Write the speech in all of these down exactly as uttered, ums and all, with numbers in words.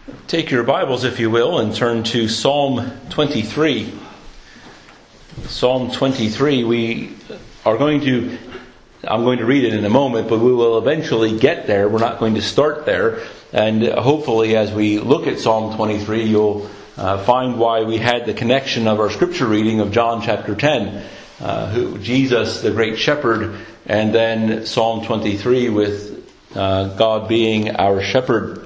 Take your Bibles, if you will, and turn to Psalm twenty-three. Psalm twenty-three, we are going to, I'm going to read it in a moment, but we will eventually get there. We're not going to start there. And hopefully as we look at Psalm twenty-three, you'll uh, find why we had the connection of our scripture reading of John chapter ten. Uh, who, Jesus, the great shepherd, and then Psalm twenty-three with uh, God being our shepherd.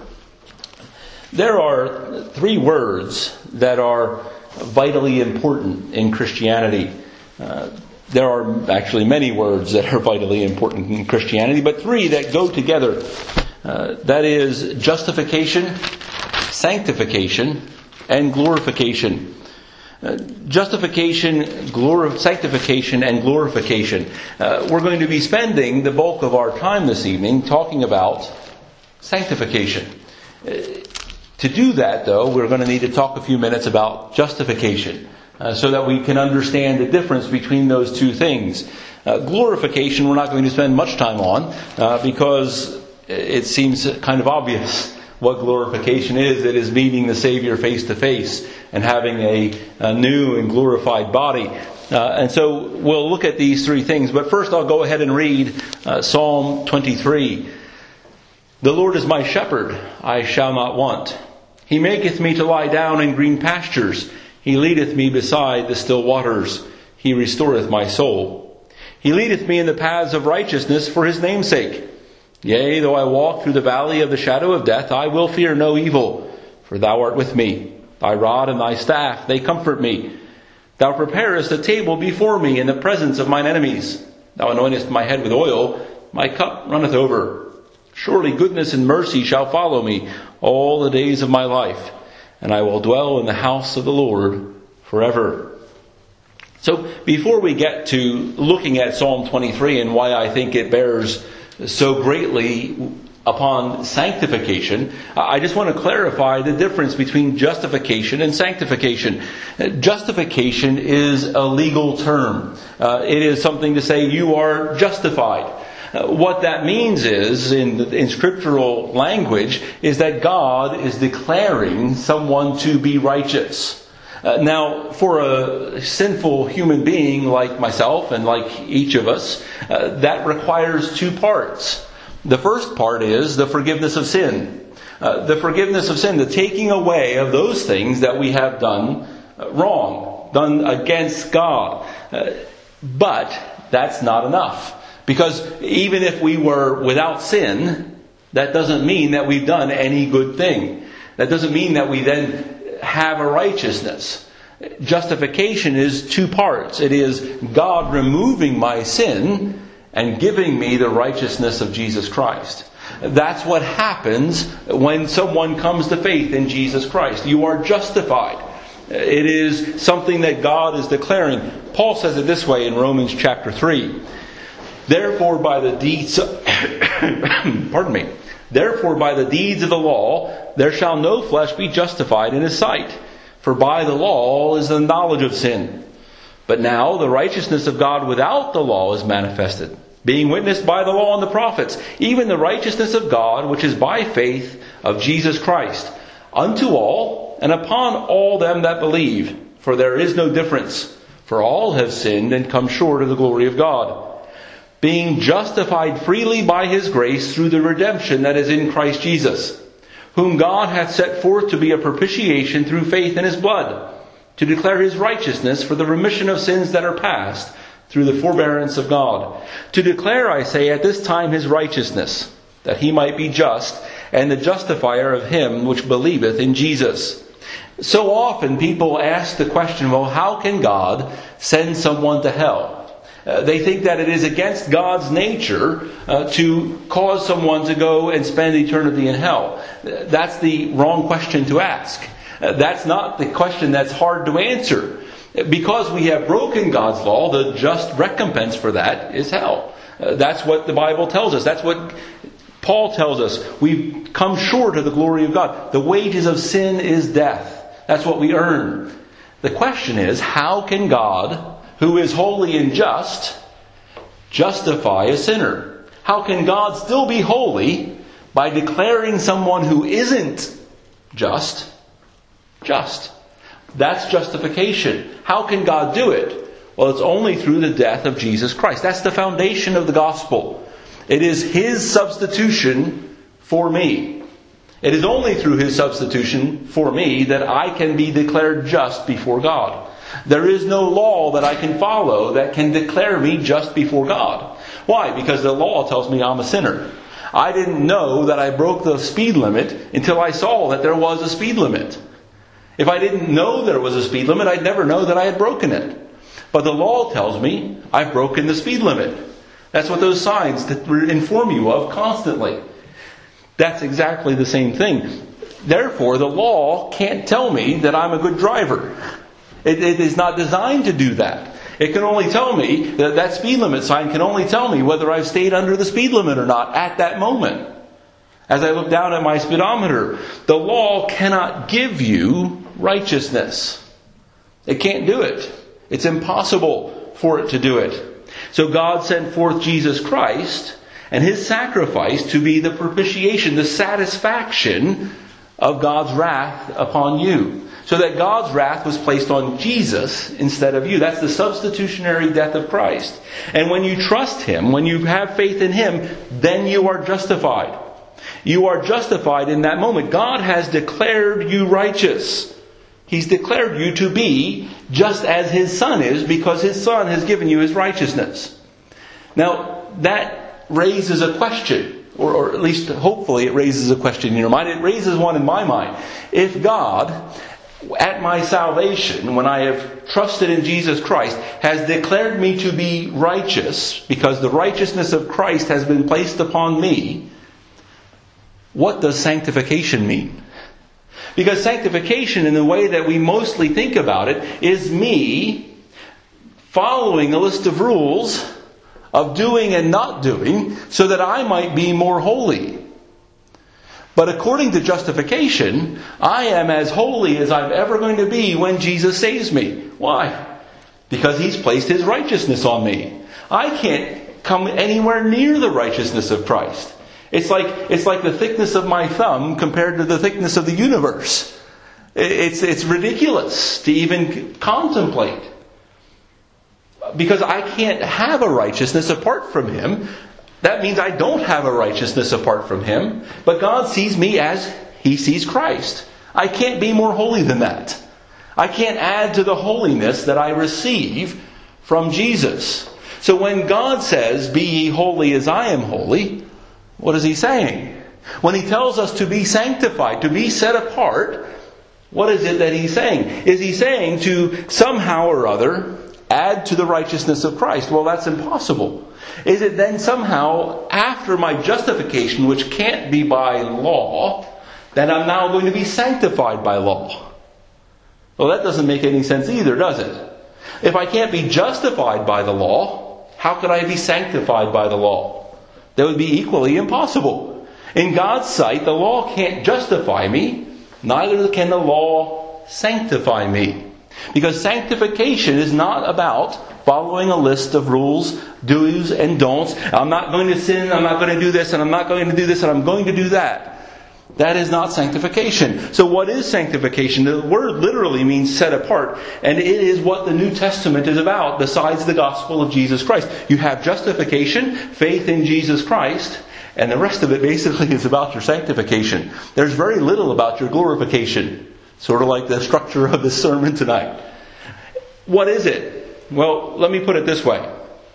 There are three words that are vitally important in Christianity. Uh, there are actually many words that are vitally important in Christianity, but three that go together. Uh, that is justification, sanctification, and glorification. Uh, justification, glor- sanctification, and glorification. Uh, we're going to be spending the bulk of our time this evening talking about sanctification. Uh, To do that, though, we're going to need to talk a few minutes about justification uh, so that we can understand the difference between those two things. Uh, glorification we're not going to spend much time on uh, because it seems kind of obvious what glorification is. It is meeting the Savior face to face and having a, a new and glorified body. Uh, and so we'll look at these three things. But first I'll go ahead and read uh, Psalm twenty-three. The Lord is my shepherd, I shall not want. He maketh me to lie down in green pastures. He leadeth me beside the still waters. He restoreth my soul. He leadeth me in the paths of righteousness for his name's sake. Yea, though I walk through the valley of the shadow of death, I will fear no evil, for thou art with me. Thy rod and thy staff, they comfort me. Thou preparest a table before me in the presence of mine enemies. Thou anointest my head with oil, my cup runneth over. Surely goodness and mercy shall follow me all the days of my life, and I will dwell in the house of the Lord forever. So before we get to looking at Psalm twenty-three and why I think it bears so greatly upon sanctification, I just want to clarify the difference between justification and sanctification. Justification is a legal term. Uh, it is something to say you are justified. Uh, what that means is, in, in scriptural language, is that God is declaring someone to be righteous. Uh, now, for a sinful human being like myself and like each of us, uh, that requires two parts. The first part is the forgiveness of sin. Uh, the forgiveness of sin, the taking away of those things that we have done uh, wrong, done against God. Uh, but that's not enough. Because even if we were without sin, that doesn't mean that we've done any good thing. That doesn't mean that we then have a righteousness. Justification is two parts. It is God removing my sin and giving me the righteousness of Jesus Christ. That's what happens when someone comes to faith in Jesus Christ. You are justified. It is something that God is declaring. Paul says it this way in Romans chapter three. Therefore, by the deeds of, pardon me. Therefore, by the deeds of the law, there shall no flesh be justified in his sight. For by the law is the knowledge of sin. But now the righteousness of God without the law is manifested, being witnessed by the law and the prophets, even the righteousness of God, which is by faith of Jesus Christ, unto all and upon all them that believe. For there is no difference. For all have sinned and come short of the glory of God, being justified freely by his grace through the redemption that is in Christ Jesus, whom God hath set forth to be a propitiation through faith in his blood, to declare his righteousness for the remission of sins that are past, through the forbearance of God. To declare, I say, at this time his righteousness, that he might be just, and the justifier of him which believeth in Jesus. So often people ask the question, well, how can God send someone to hell? Uh, they think that it is against God's nature uh, to cause someone to go and spend eternity in hell. That's the wrong question to ask. Uh, that's not the question that's hard to answer. Because we have broken God's law, the just recompense for that is hell. Uh, that's what the Bible tells us. That's what Paul tells us. We've come short of the glory of God. The wages of sin is death. That's what we earn. The question is, how can God, who is holy and just, justify a sinner? How can God still be holy by declaring someone who isn't just. Just. That's justification. How can God do it? Well, it's only through the death of Jesus Christ. That's the foundation of the gospel. It is His substitution for me. It is only through His substitution for me that I can be declared just before God. There is no law that I can follow that can declare me just before God. Why? Because the law tells me I'm a sinner. I didn't know that I broke the speed limit until I saw that there was a speed limit. If I didn't know there was a speed limit, I'd never know that I had broken it. But the law tells me I've broken the speed limit. That's what those signs inform you of constantly. That's exactly the same thing. Therefore, the law can't tell me that I'm a good driver. It, it is not designed to do that. It can only tell me, that that speed limit sign can only tell me whether I've stayed under the speed limit or not at that moment. As I look down at my speedometer, the law cannot give you righteousness. It can't do it. It's impossible for it to do it. So God sent forth Jesus Christ and His sacrifice to be the propitiation, the satisfaction of God's wrath upon you. So that God's wrath was placed on Jesus instead of you. That's the substitutionary death of Christ. And when you trust Him, when you have faith in Him, then you are justified. You are justified in that moment. God has declared you righteous. He's declared you to be just as His Son is, because His Son has given you His righteousness. Now, that raises a question, or, or at least hopefully it raises a question in your mind. It raises one in my mind. If God, at my salvation, when I have trusted in Jesus Christ, has declared me to be righteous, because the righteousness of Christ has been placed upon me, what does sanctification mean? Because sanctification, in the way that we mostly think about it, is me following a list of rules of doing and not doing so that I might be more holy. But according to justification, I am as holy as I'm ever going to be when Jesus saves me. Why? Because He's placed His righteousness on me. I can't come anywhere near the righteousness of Christ. It's like it's like the thickness of my thumb compared to the thickness of the universe. It's it's ridiculous to even contemplate. Because I can't have a righteousness apart from Him. That means I don't have a righteousness apart from Him. But God sees me as He sees Christ. I can't be more holy than that. I can't add to the holiness that I receive from Jesus. So when God says, "Be ye holy as I am holy," what is He saying? When He tells us to be sanctified, to be set apart, what is it that He's saying? Is He saying to somehow or other add to the righteousness of Christ? Well, that's impossible. Is it then somehow, after my justification, which can't be by law, that I'm now going to be sanctified by law? Well, that doesn't make any sense either, does it? If I can't be justified by the law, how could I be sanctified by the law? That would be equally impossible. In God's sight, the law can't justify me, neither can the law sanctify me. Because sanctification is not about following a list of rules, do's and don'ts. I'm not going to sin, I'm not going to do this, and I'm not going to do this, and I'm going to do that. That is not sanctification. So what is sanctification? The word literally means set apart. And it is what the New Testament is about, besides the gospel of Jesus Christ. You have justification, faith in Jesus Christ, and the rest of it basically is about your sanctification. There's very little about your glorification. Sort of like the structure of this sermon tonight. What is it? Well, let me put it this way.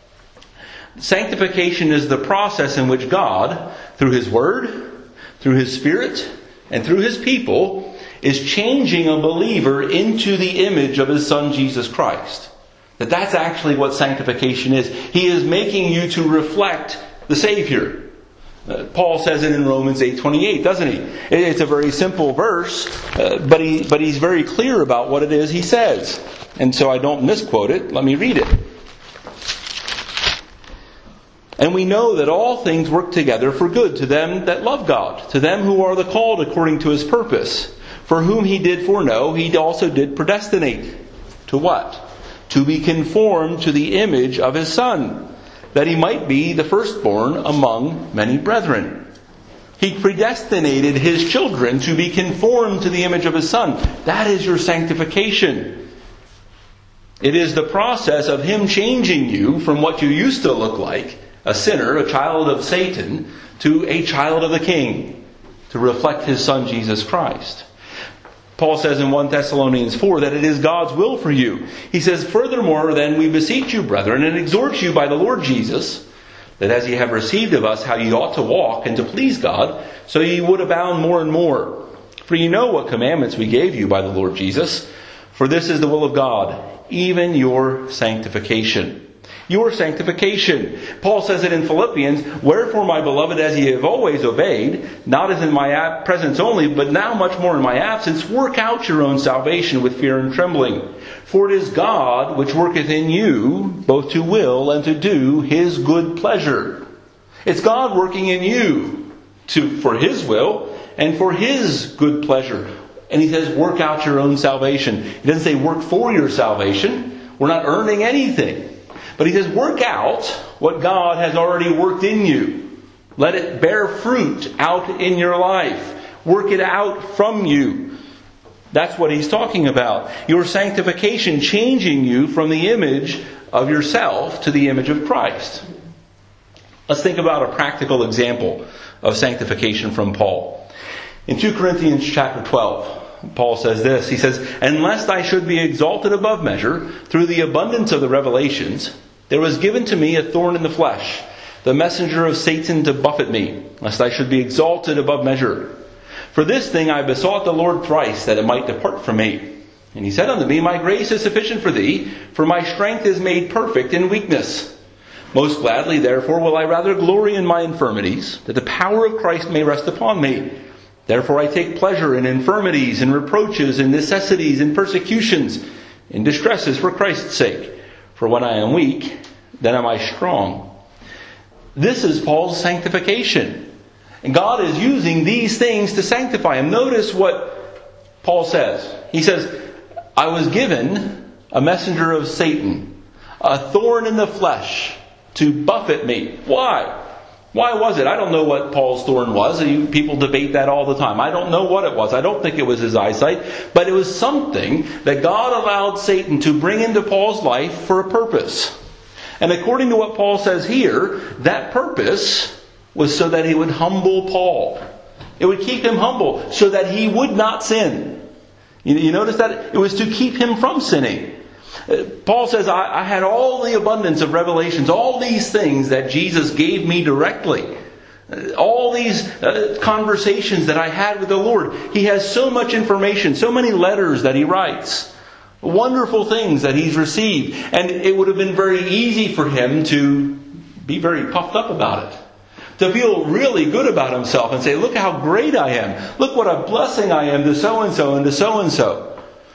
Sanctification is the process in which God, through His Word, through His Spirit, and through His people, is changing a believer into the image of His Son Jesus Christ. That that's actually what sanctification is. He is making you to reflect the Savior. Uh, Paul says it in Romans eight twenty-eight, doesn't he? It's a very simple verse, uh, but he but he's very clear about what it is he says. And so I don't misquote it. Let me read it. And we know that all things work together for good to them that love God, to them who are the called according to His purpose. For whom He did foreknow, He also did predestinate. To what? To be conformed to the image of His Son, that He might be the firstborn among many brethren. He predestinated His children to be conformed to the image of His Son. That is your sanctification. It is the process of Him changing you from what you used to look like, a sinner, a child of Satan, to a child of the King, to reflect His Son Jesus Christ. Paul says in First Thessalonians four that it is God's will for you. He says, "Furthermore, then we beseech you, brethren, and exhort you by the Lord Jesus, that as ye have received of us how ye ought to walk and to please God, so ye would abound more and more. For ye know what commandments we gave you by the Lord Jesus. For this is the will of God, even your sanctification." Your sanctification. Paul says it in Philippians, "Wherefore, my beloved, as ye have always obeyed, not as in my presence only, but now much more in my absence, work out your own salvation with fear and trembling. For it is God which worketh in you, both to will and to do His good pleasure." It's God working in you to for His will and for His good pleasure. And He says, work out your own salvation. He doesn't say work for your salvation. We're not earning anything. But He says, work out what God has already worked in you. Let it bear fruit out in your life. Work it out from you. That's what He's talking about. Your sanctification, changing you from the image of yourself to the image of Christ. Let's think about a practical example of sanctification from Paul. In Second Corinthians chapter twelve, Paul says this. He says, "And lest I should be exalted above measure through the abundance of the revelations, there was given to me a thorn in the flesh, the messenger of Satan to buffet me, lest I should be exalted above measure. For this thing I besought the Lord thrice, that it might depart from me. And He said unto me, My grace is sufficient for thee, for my strength is made perfect in weakness. Most gladly, therefore, will I rather glory in my infirmities, that the power of Christ may rest upon me. Therefore I take pleasure in infirmities, in reproaches, in necessities, in persecutions, in distresses for Christ's sake. For when I am weak, then am I strong." This is Paul's sanctification. And God is using these things to sanctify him. Notice what Paul says. He says, "I was given a messenger of Satan, a thorn in the flesh, to buffet me." Why? Why was it? I don't know what Paul's thorn was. People debate that all the time. I don't know what it was. I don't think it was his eyesight. But it was something that God allowed Satan to bring into Paul's life for a purpose. And according to what Paul says here, that purpose was so that he would humble Paul. It would keep him humble so that he would not sin. You, you notice that? It was to keep him from sinning. Paul says, I, I had all the abundance of revelations, all these things that Jesus gave me directly. All these uh, conversations that I had with the Lord. He has so much information, so many letters that he writes. Wonderful things that he's received. And it would have been very easy for him to be very puffed up about it. To feel really good about himself and say, look how great I am. Look what a blessing I am to so-and-so and to so-and-so.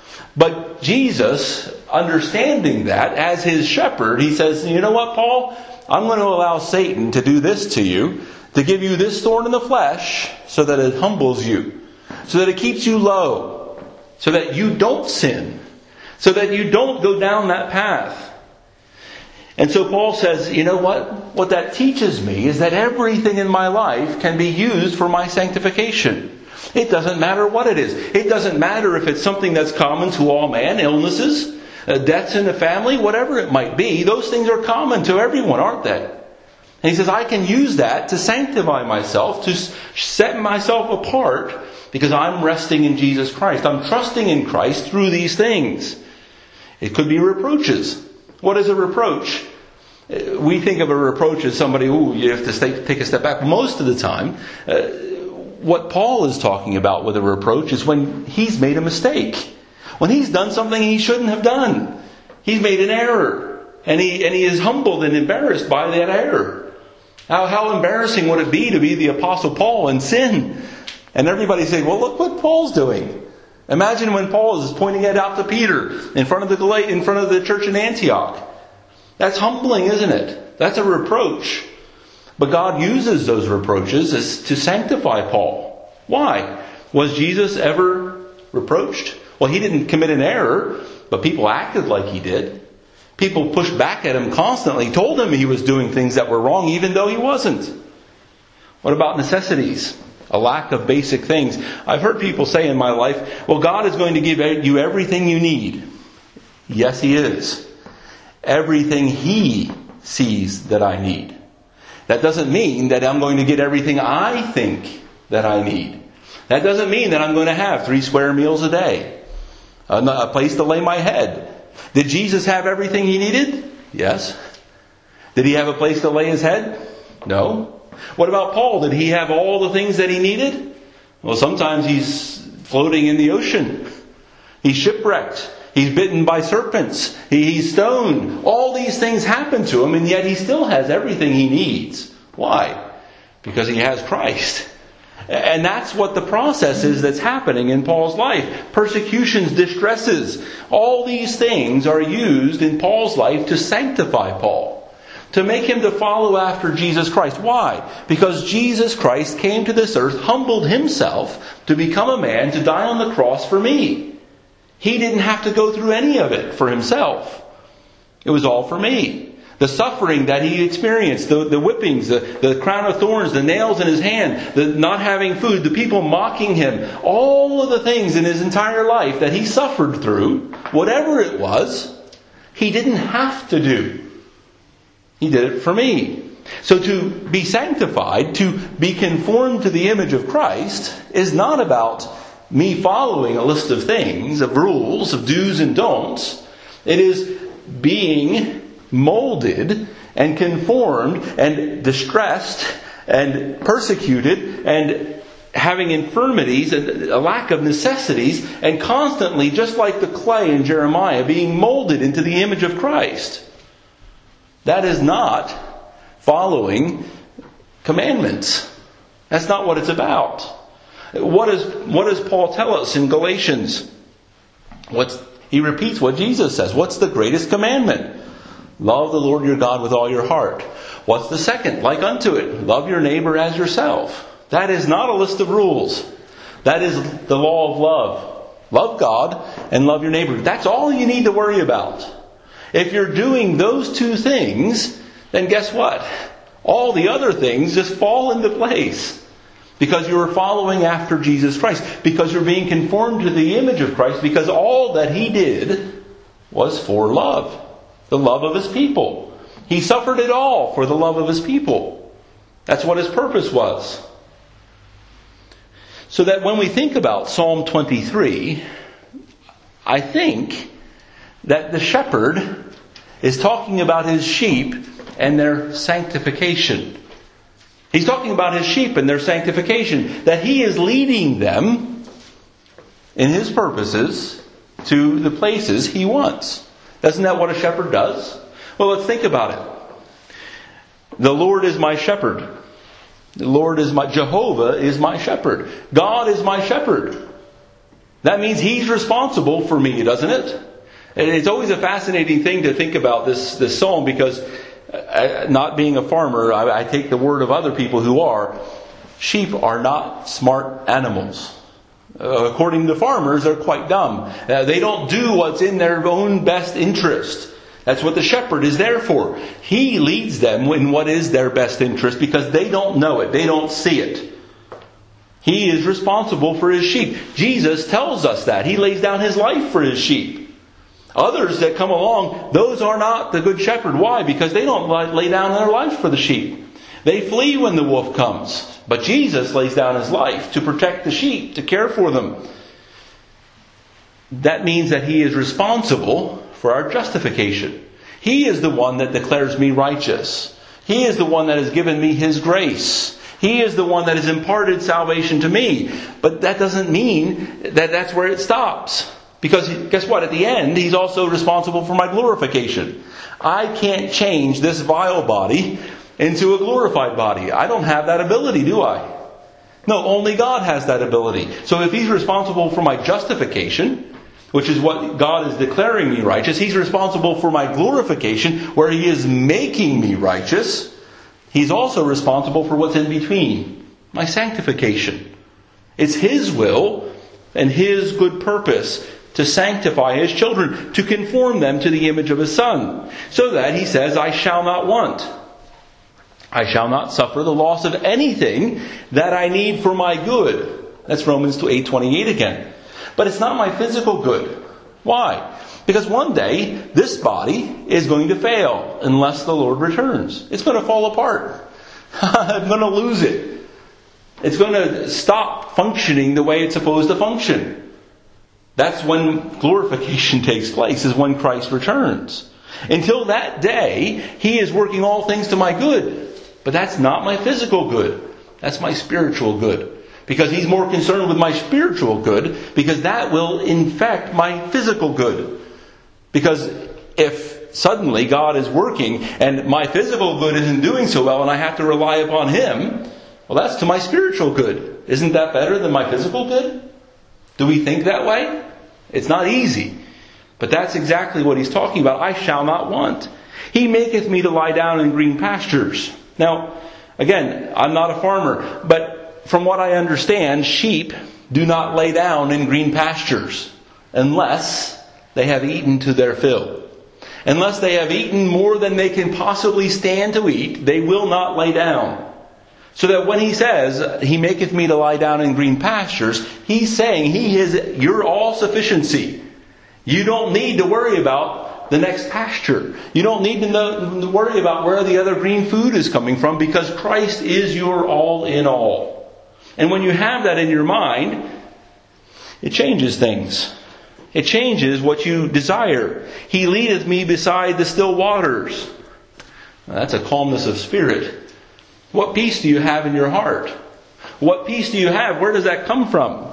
But Jesus, understanding that as his shepherd, he says, you know what, Paul? I'm going to allow Satan to do this to you, to give you this thorn in the flesh, so that it humbles you, so that it keeps you low, so that you don't sin, so that you don't go down that path. And so Paul says, you know what? What that teaches me is that everything in my life can be used for my sanctification. It doesn't matter what it is. It doesn't matter if it's something that's common to all man, illnesses, uh, deaths in the family, whatever it might be. Those things are common to everyone, aren't they? And he says, I can use that to sanctify myself, to set myself apart, because I'm resting in Jesus Christ. I'm trusting in Christ through these things. It could be reproaches. What is a reproach? We think of a reproach as somebody, ooh, you have to stay, take a step back. Most of the time, uh, what Paul is talking about with a reproach is when he's made a mistake. When he's done something he shouldn't have done. He's made an error. And he and he is humbled and embarrassed by that error. How, how embarrassing would it be to be the Apostle Paul and sin? And everybody say, well, look what Paul's doing. Imagine when Paul is pointing it out to Peter in front of the Galat- in front of the church in Antioch. That's humbling, isn't it? That's a reproach. But God uses those reproaches as to sanctify Paul. Why? Was Jesus ever reproached? Well, he didn't commit an error, but people acted like he did. People pushed back at him constantly, told him he was doing things that were wrong, even though he wasn't. What about necessities? a lack of basic things. I've heard people say in my life, well, God is going to give you everything you need. Yes, He is. Everything He sees that I need. That doesn't mean that I'm going to get everything I think that I need. That doesn't mean that I'm going to have three square meals a day, a place to lay my head. Did Jesus have everything He needed? Yes. Did He have a place to lay His head? No. What about Paul? Did he have all the things that he needed? Well, sometimes he's floating in the ocean. He's shipwrecked. He's bitten by serpents. He's stoned. All these things happen to him, and yet he still has everything he needs. Why? Because he has Christ. And that's what the process is that's happening in Paul's life. Persecutions, distresses, all these things are used in Paul's life to sanctify Paul. To make him to follow after Jesus Christ. Why? Because Jesus Christ came to this earth, humbled Himself to become a man, to die on the cross for me. He didn't have to go through any of it for Himself. It was all for me. The suffering that He experienced, the, the whippings, the, the crown of thorns, the nails in His hand, the not having food, the people mocking Him, all of the things in His entire life that He suffered through, whatever it was, He didn't have to do. He did it for me. So to be sanctified, to be conformed to the image of Christ, is not about me following a list of things, of rules, of do's and don'ts. It is being molded and conformed and distressed and persecuted and having infirmities and a lack of necessities and constantly, just like the clay in Jeremiah, being molded into the image of Christ. That is not following commandments. That's not what it's about. What, is, what does Paul tell us in Galatians? What's, he repeats what Jesus says. What's the greatest commandment? Love the Lord your God with all your heart. What's the second? Like unto it. Love your neighbor as yourself. That is not a list of rules. That is the law of love. Love God and love your neighbor. That's all you need to worry about. If you're doing those two things, then guess what? All the other things just fall into place. Because you are following after Jesus Christ. Because you're being conformed to the image of Christ. Because all that He did was for love. The love of His people. He suffered it all for the love of His people. That's what His purpose was. So that when we think about Psalm twenty-three, I think that the shepherd is talking about his sheep and their sanctification. He's talking about his sheep and their sanctification. That he is leading them in his purposes to the places he wants. Isn't that what a shepherd does? Well, let's think about it. The Lord is my shepherd. The Lord is my, Jehovah is my shepherd. God is my shepherd. That means He's responsible for me, doesn't it? And it's always a fascinating thing to think about this, this psalm, because uh, not being a farmer, I, I take the word of other people who are. Sheep are not smart animals. Uh, according to farmers, they're quite dumb. Uh, they don't do what's in their own best interest. That's what the shepherd is there for. He leads them in what is their best interest because they don't know it. They don't see it. He is responsible for His sheep. Jesus tells us that. He lays down His life for His sheep. Others that come along, those are not the good shepherd. Why? Because they don't lay down their life for the sheep. They flee when the wolf comes. But Jesus lays down His life to protect the sheep, to care for them. That means that He is responsible for our justification. He is the one that declares me righteous. He is the one that has given me His grace. He is the one that has imparted salvation to me. But that doesn't mean that that's where it stops. Because guess what? At the end, He's also responsible for my glorification. I can't change this vile body into a glorified body. I don't have that ability, do I? No, only God has that ability. So if He's responsible for my justification, which is what God is declaring me righteous, He's responsible for my glorification, where He is making me righteous. He's also responsible for what's in between, my sanctification. It's His will and His good purpose to sanctify His children, to conform them to the image of His Son, so that He says, I shall not want. I shall not suffer the loss of anything that I need for my good. That's Romans eight twenty-eight again. But it's not my physical good. Why? Because one day, this body is going to fail unless the Lord returns. It's going to fall apart. I'm going to lose it. It's going to stop functioning the way it's supposed to function. That's when glorification takes place, is when Christ returns. Until that day, He is working all things to my good. But that's not my physical good. That's my spiritual good. Because He's more concerned with my spiritual good, because that will infect my physical good. Because if suddenly God is working and my physical good isn't doing so well and I have to rely upon Him, well, that's to my spiritual good. Isn't that better than my physical good? Do we think that way? It's not easy. But that's exactly what He's talking about. I shall not want. He maketh me to lie down in green pastures. Now, again, I'm not a farmer, but from what I understand, sheep do not lay down in green pastures unless they have eaten to their fill. Unless they have eaten more than they can possibly stand to eat, they will not lay down. So that when He says, He maketh me to lie down in green pastures, He's saying He is your all-sufficiency. You don't need to worry about the next pasture. You don't need to, know, to worry about where the other green food is coming from, because Christ is your all in all. And when you have that in your mind, it changes things. It changes what you desire. He leadeth me beside the still waters. Now, that's a calmness of spirit. What peace do you have in your heart? What peace do you have? Where does that come from?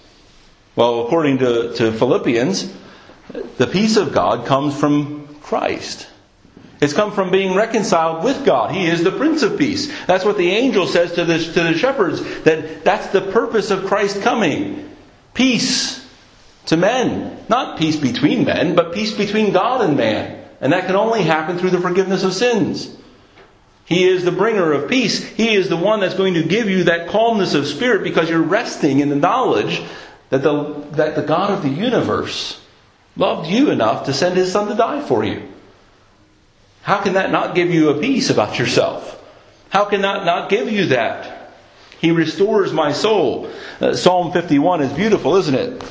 Well, according to, to Philippians, the peace of God comes from Christ. It's come from being reconciled with God. He is the Prince of Peace. That's what the angel says to the, to the shepherds, that that's the purpose of Christ coming. Peace to men. Not peace between men, but peace between God and man. And that can only happen through the forgiveness of sins. He is the bringer of peace. He is the one that's going to give you that calmness of spirit, because you're resting in the knowledge that the, that the God of the universe loved you enough to send His Son to die for you. How can that not give you a peace about yourself? How can that not give you that? He restores my soul. Uh, Psalm fifty-one is beautiful, isn't it?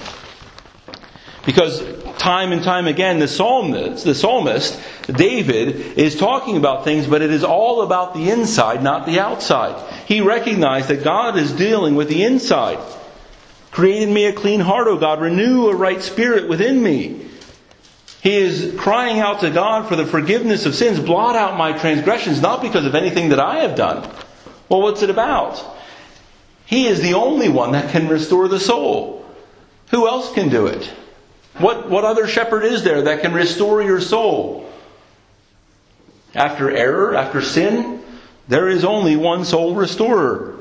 Because time and time again, the psalmist, the psalmist, David, is talking about things, but it is all about the inside, not the outside. He recognized that God is dealing with the inside. Create in me a clean heart, O God. Renew a right spirit within me. He is crying out to God for the forgiveness of sins. Blot out my transgressions, not because of anything that I have done. Well, what's it about? He is the only one that can restore the soul. Who else can do it? What, what other shepherd is there that can restore your soul? After error, after sin, there is only one soul restorer.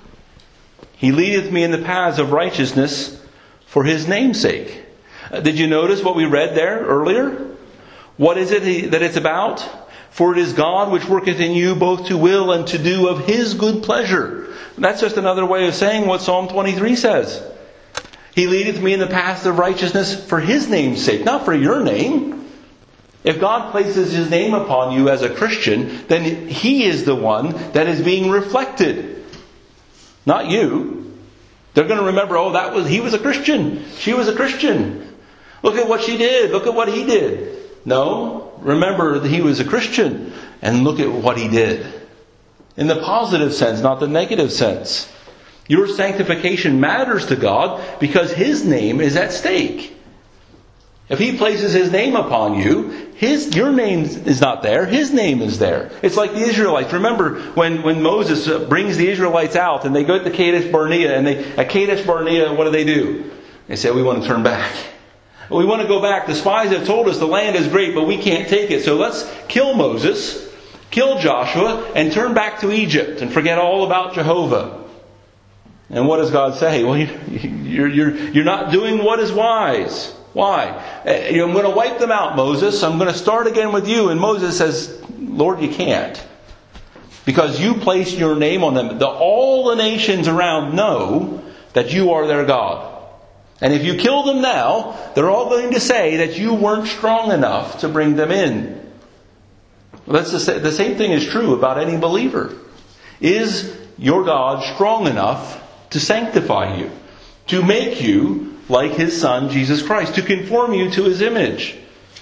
He leadeth me in the paths of righteousness for His name's sake. Uh, did you notice what we read there earlier? What is it he, that it's about? For it is God which worketh in you both to will and to do of His good pleasure. And that's just another way of saying what Psalm twenty-three says. He leadeth me in the paths of righteousness for His name's sake, not for your name. If God places His name upon you as a Christian, then He is the one that is being reflected. Not you. They're going to remember, oh, that was he was a Christian. She was a Christian. Look at what she did. Look at what he did. No. Remember that he was a Christian. And look at what he did. In the positive sense, not the negative sense. Your sanctification matters to God because His name is at stake. If He places His name upon you, his your name is not there. His name is there. It's like the Israelites. Remember when, when Moses brings the Israelites out and they go to Kadesh Barnea, and they at Kadesh Barnea, what do they do? They say, we want to turn back. We want to go back. The spies have told us the land is great, but we can't take it. So let's kill Moses, kill Joshua, and turn back to Egypt and forget all about Jehovah. And what does God say? Well, you're, you're, you're not doing what is wise. Why? I'm going to wipe them out, Moses. I'm going to start again with you. And Moses says, Lord, you can't. Because you placed your name on them. The, all the nations around know that you are their God. And if you kill them now, they're all going to say that you weren't strong enough to bring them in. That's the, the same thing is true about any believer. Is your God strong enough to sanctify you, to make you like His Son, Jesus Christ, to conform you to His image?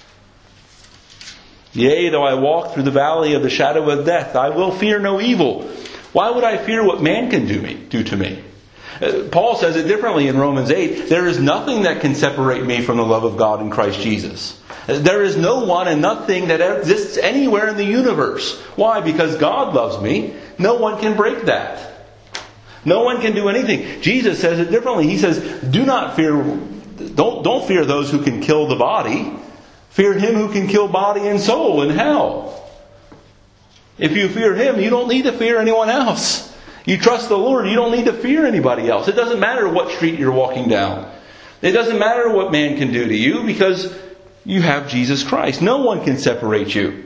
Yea, though I walk through the valley of the shadow of death, I will fear no evil. Why would I fear what man can do me, do to me? Uh, Paul says it differently in Romans eight. There is nothing that can separate me from the love of God in Christ Jesus. Uh, there is no one and nothing that exists anywhere in the universe. Why? Because God loves me. No one can break that. No one can do anything. Jesus says it differently. He says, do not fear, don't, don't fear those who can kill the body. Fear Him who can kill body and soul in hell. If you fear Him, you don't need to fear anyone else. You trust the Lord, you don't need to fear anybody else. It doesn't matter what street you're walking down. It doesn't matter what man can do to you, because you have Jesus Christ. No one can separate you.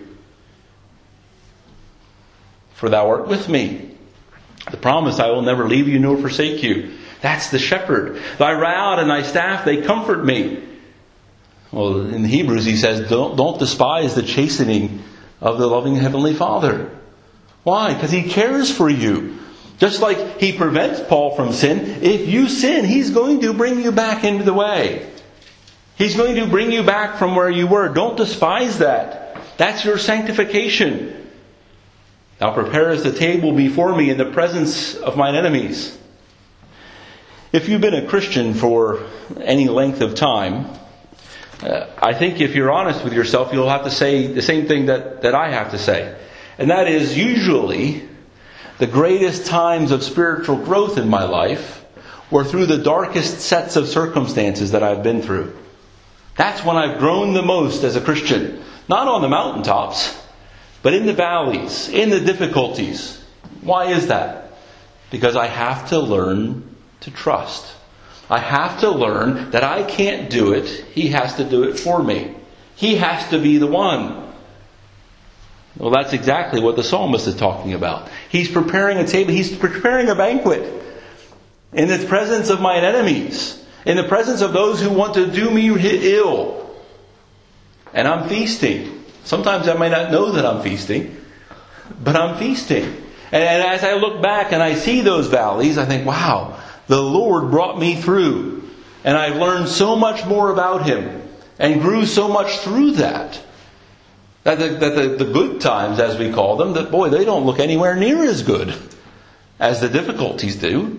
For thou art with me. The promise, I will never leave you nor forsake you. That's the shepherd. Thy rod and thy staff, they comfort me. Well, in Hebrews he says, don't, don't despise the chastening of the loving Heavenly Father. Why? Because He cares for you. Just like He prevents Paul from sin, if you sin, He's going to bring you back into the way. He's going to bring you back from where you were. Don't despise that. That's your sanctification. Thou preparest the table before me in the presence of mine enemies. If you've been a Christian for any length of time, Uh, I think if you're honest with yourself, you'll have to say the same thing that, that I have to say. And that is, usually, the greatest times of spiritual growth in my life were through the darkest sets of circumstances that I've been through. That's when I've grown the most as a Christian. Not on the mountaintops, but in the valleys, in the difficulties. Why is that? Because I have to learn to trust. I have to learn that I can't do it. He has to do it for me. He has to be the one. Well, that's exactly what the psalmist is talking about. He's preparing a table. He's preparing a banquet in the presence of mine enemies, in the presence of those who want to do me ill. And I'm feasting. Sometimes I may not know that I'm feasting, but I'm feasting. And as I look back and I see those valleys, I think, wow, the Lord brought me through. And I've learned so much more about Him and grew so much through that. That the, that the, the good times, as we call them, that boy, they don't look anywhere near as good as the difficulties do.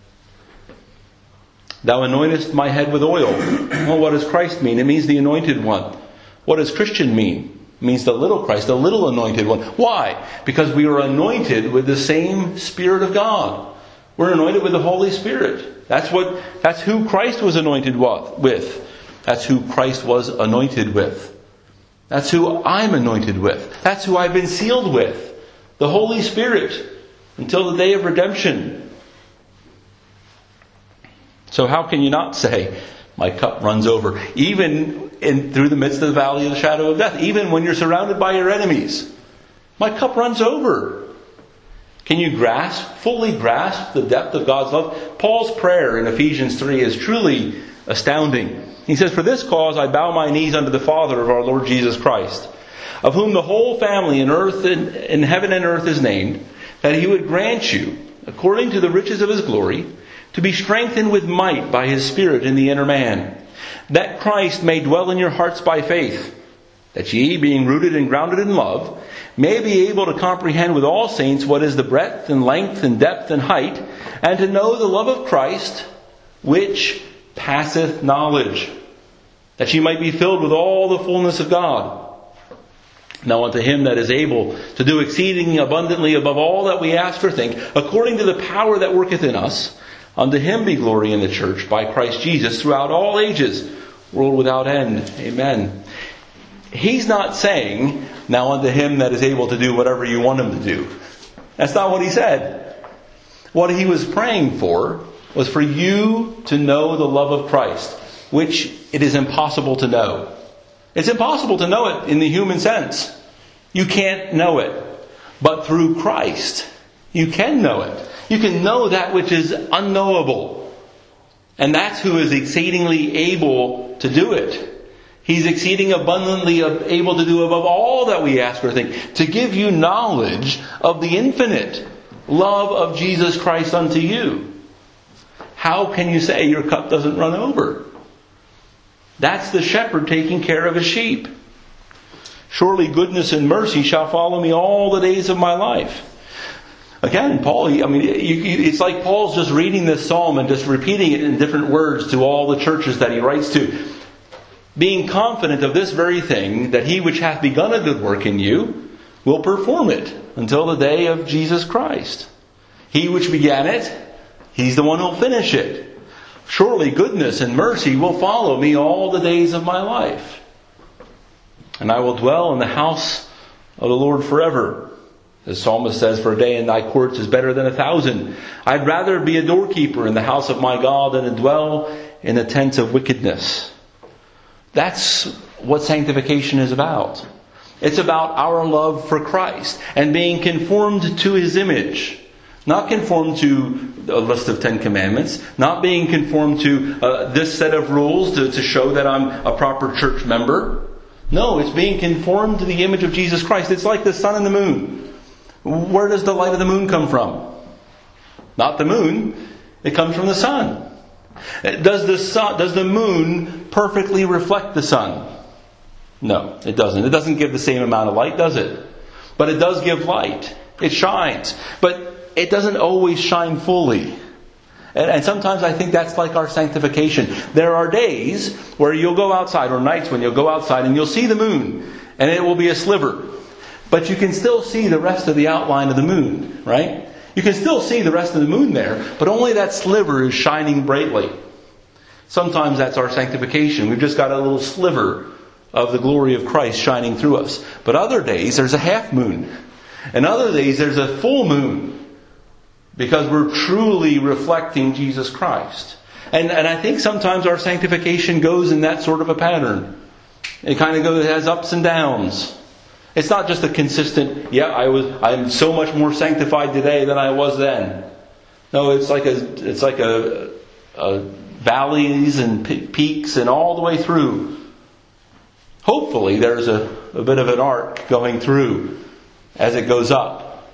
Thou anointest my head with oil. Well, what does Christ mean? It means the anointed one. What does Christian mean? It means the little Christ, the little anointed one. Why? Because we are anointed with the same Spirit of God. We're anointed with the Holy Spirit. That's what. That's who Christ was anointed with. That's who Christ was anointed with. That's who I'm anointed with. That's who I've been sealed with. The Holy Spirit. Until the day of redemption. So how can you not say, my cup runs over? Even in through the midst of the valley of the shadow of death. Even when you're surrounded by your enemies. My cup runs over. Can you grasp, fully grasp the depth of God's love? Paul's prayer in Ephesians three is truly astounding. He says, for this cause I bow my knees unto the Father of our Lord Jesus Christ, of whom the whole family in earth and in heaven and earth is named, that He would grant you, according to the riches of His glory, to be strengthened with might by His Spirit in the inner man, that Christ may dwell in your hearts by faith, that ye, being rooted and grounded in love, may be able to comprehend with all saints what is the breadth and length and depth and height, and to know the love of Christ, which passeth knowledge, that ye might be filled with all the fullness of God. Now unto Him that is able to do exceeding abundantly above all that we ask or think, according to the power that worketh in us, unto Him be glory in the church by Christ Jesus throughout all ages, world without end. Amen. He's not saying, now unto Him that is able to do whatever you want Him to do. That's not what He said. What He was praying for was for you to know the love of Christ, which it is impossible to know. It's impossible to know it in the human sense. You can't know it. But through Christ, you can know it. You can know that which is unknowable. And that's who is exceedingly able to do it. He's exceeding abundantly able to do above all that we ask or think, to give you knowledge of the infinite love of Jesus Christ unto you. How can you say your cup doesn't run over? That's the shepherd taking care of his sheep. Surely goodness and mercy shall follow me all the days of my life. Again, Paul, I mean, you, you, it's like Paul's just reading this psalm and just repeating it in different words to all the churches that he writes to. Being confident of this very thing, that he which hath begun a good work in you will perform it until the day of Jesus Christ. He which began it, he's the one who'll finish it. Surely goodness and mercy will follow me all the days of my life. And I will dwell in the house of the Lord forever. The psalmist says, for a day in thy courts is better than a thousand. I'd rather be a doorkeeper in the house of my God than to dwell in the tents of wickedness. That's what sanctification is about. It's about our love for Christ and being conformed to His image. Not conformed to a list of Ten Commandments. Not being conformed to uh, this set of rules to, to show that I'm a proper church member. No, it's being conformed to the image of Jesus Christ. It's like the sun and the moon. Where does the light of the moon come from? Not the moon. It comes from the sun. Does the sun, does the moon perfectly reflect the sun? No, it doesn't. It doesn't give the same amount of light, does it? But it does give light. It shines. But it doesn't always shine fully. And, and sometimes I think that's like our sanctification. There are days where you'll go outside, or nights when you'll go outside and you'll see the moon. And it will be a sliver. But you can still see the rest of the outline of the moon, right? You can still see the rest of the moon there, but only that sliver is shining brightly. Sometimes that's our sanctification. We've just got a little sliver of the glory of Christ shining through us. But other days there's a half moon. And other days there's a full moon. Because we're truly reflecting Jesus Christ. And, and I think sometimes our sanctification goes in that sort of a pattern. It kind of goes, it has ups and downs. It's not just a consistent, yeah, I was, I'm so much more sanctified today than I was then. No, it's like a, it's like a, a valleys and peaks and all the way through. Hopefully there's a, a bit of an arc going through as it goes up.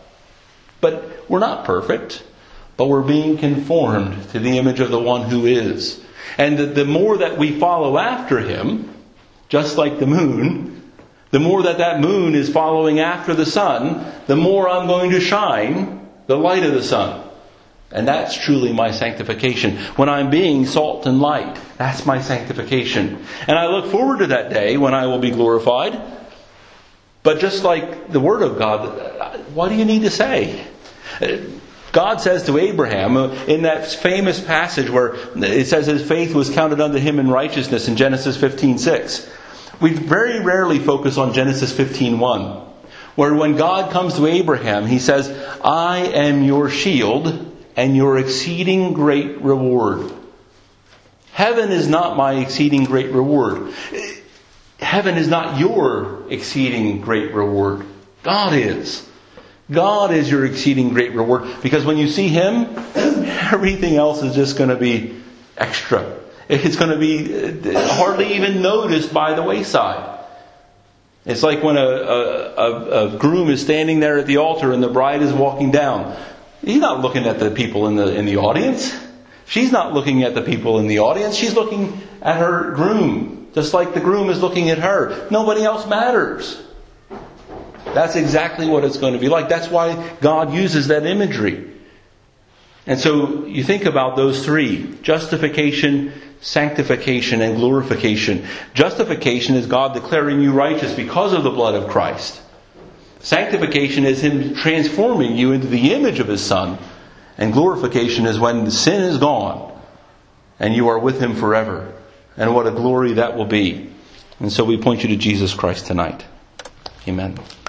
But we're not perfect, but we're being conformed to the image of the one who is. And the, the more that we follow after Him, just like the moon, the more that that moon is following after the sun, the more I'm going to shine the light of the sun. And that's truly my sanctification. When I'm being salt and light, that's my sanctification. And I look forward to that day when I will be glorified. But just like the Word of God, what do you need to say? God says to Abraham in that famous passage where it says his faith was counted unto him in righteousness in Genesis fifteen six. We very rarely focus on Genesis fifteen one, where when God comes to Abraham, He says, I am your shield and your exceeding great reward. Heaven is not my exceeding great reward. Heaven is not your exceeding great reward. God is. God is your exceeding great reward. Because when you see Him, everything else is just going to be extra. It's going to be hardly even noticed by the wayside. It's like when a, a, a groom is standing there at the altar and the bride is walking down. He's not looking at the people in the in the audience. She's not looking at the people in the audience. She's looking at her groom, just like the groom is looking at her. Nobody else matters. That's exactly what it's going to be like. That's why God uses that imagery. And so you think about those three: justification, sanctification, and glorification. Justification is God declaring you righteous because of the blood of Christ. Sanctification is Him transforming you into the image of His Son. And glorification is when the sin is gone and you are with Him forever. And what a glory that will be. And so we point you to Jesus Christ tonight. Amen.